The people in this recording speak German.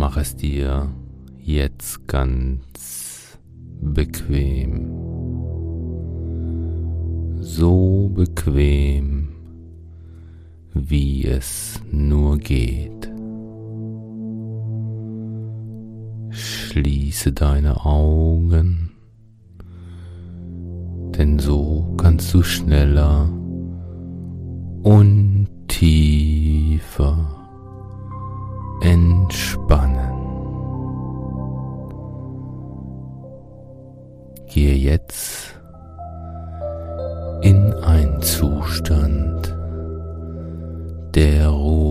Mach es dir jetzt ganz bequem. So bequem, wie es nur geht. Schließe deine Augen, denn so kannst du schneller und tiefer entspannen. Gehe jetzt in einen Zustand der Ruhe.